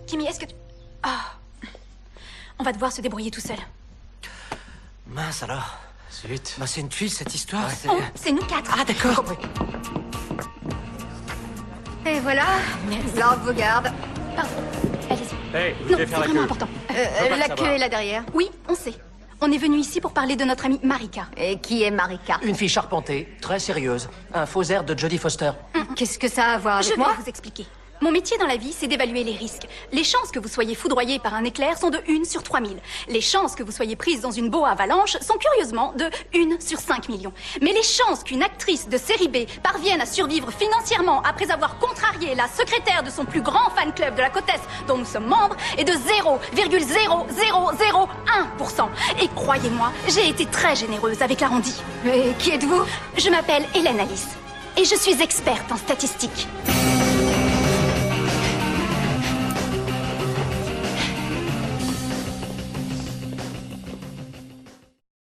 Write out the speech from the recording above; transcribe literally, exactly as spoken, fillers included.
Kimi, est-ce que tu... Ah. On va devoir se débrouiller tout seul. Mince alors. Zut. Bah c'est une tuile cette histoire. Ouais, c'est... Oh, c'est nous quatre. Ah d'accord. Et voilà, Merci. l'ordre vous garde. Pardon. Allez-y. Hey, vous Non, devez c'est faire la vraiment queue. important. Euh, veux pas la le queue savoir. est là derrière. Oui, on sait. On est venu ici pour parler de notre amie Marika. Et qui est Marika? Une fille charpentée, très sérieuse. Un faux air de Jodie Foster. Qu'est-ce que ça a à voir avec Je vais moi? vous expliquer. Mon métier dans la vie, c'est d'évaluer les risques. Les chances que vous soyez foudroyé par un éclair sont de une sur trois mille. Les chances que vous soyez prise dans une boa avalanche sont curieusement de une sur cinq millions. Mais les chances qu'une actrice de série B parvienne à survivre financièrement après avoir contrarié la secrétaire de son plus grand fan club de la côte Est dont nous sommes membres est de zéro virgule zéro zéro zéro un pour cent. Et croyez-moi, j'ai été très généreuse avec l'arrondi. Et qui êtes-vous? Je m'appelle Hélène Alice et je suis experte en statistiques.